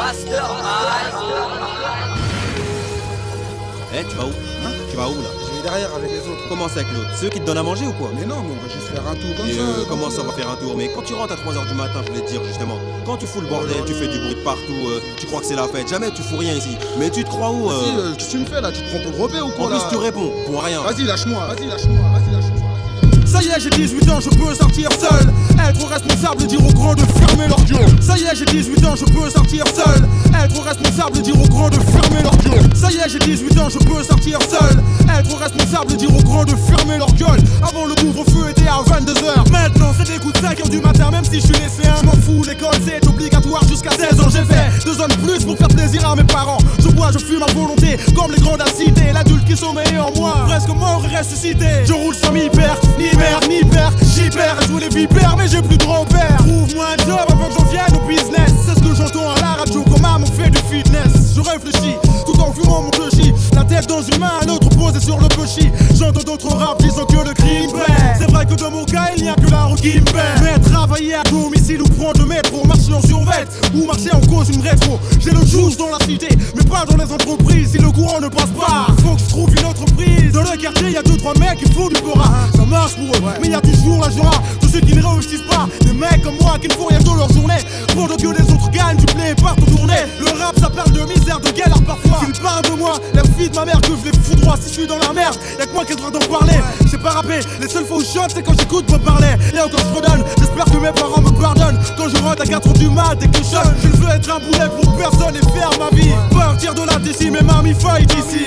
Eh, tu vas où? Tu vas où là? Je vais derrière avec les autres. Comment ça avec l'autre? C'est eux qui te donnent à manger ou quoi? Mais non, mais on va juste faire un tour comme Et ça. comment ça va faire un tour? Mais quand tu rentres à 3h du matin, je voulais te dire justement, quand tu fous le bordel, tu fais du bruit de partout, tu crois que c'est la fête, jamais tu fous rien ici. Mais tu te crois où? Vas-y, qu'est-ce que tu me fais là? Tu te prends pour le repère ou quoi En là? plus tu réponds, pour rien. Vas-y, lâche-moi, vas-y, lâche-moi, vas-y, lâche-moi. Ça y est, j'ai 18 ans, je peux sortir seul. Être responsable, dire aux grands de fermer leur gueule. Ça y est, j'ai 18 ans, je peux sortir seul. Être responsable, dire aux grands de fermer leur gueule. Ça y est, j'ai 18 ans, je peux sortir seul. Être responsable, dire aux grands de fermer leur gueule. Avant le couvre-feu était à 22h. Maintenant c'est des coups de 5h du matin, même si je suis lycéen. Je m'en fous, l'école c'est obligatoire jusqu'à 16 ans. J'ai fait 2 ans de plus pour faire plaisir à mes parents. Je bois, je fume à volonté, comme les grands de la cité. L'adulte qui sommeille en moi, presque mort et ressuscité. Je roule sans mi père, ni mère, ni père. J'y perds, je voulais vipères, mais j'ai plus de repères. Trouve-moi un job avant que j'en vienne au business. C'est ce que j'entends à la radio quand maman fait du fitness. Je réfléchis, tout en fumant mon clochis. La tête dans une main, l'autre posée sur le pushy. J'entends d'autres rap disant que le crime paie. C'est vrai que dans mon cas, il n'y a que la roue qui me paie. Mais travailler à domicile ou prendre le métro, marcher en survêt ou marcher en cause une rétro. J'ai le juice dans la cité, mais pas dans les entreprises. Si le courant ne passe pas, faut que je trouve une autre prise. Dans le quartier, y a 2-3 mecs qui font du bora. Ça marche pour eux, mais y a toujours la joie. Tous ceux qui ne réussissent pas, des mecs comme moi qui ne font rien de leur journée. Pendant que les autres gagnent du blé et partent en tournée. Le rap ça parle de misère, de galère parfois. S'ils parlent de moi, la fille de ma mère que je les fous droit. Si je suis dans la merde, y'a que moi qui ai le droit d'en parler. C'est pas rapper, les seules fois où je chante c'est quand j'écoute me parler. Et encore je redonne, j'espère que mes parents me pardonnent. Quand je rentre à 4h du mat et que je chante, je veux être un boulet pour personne et faire ma vie. Partir de là d'ici, mes mamies faillent d'ici.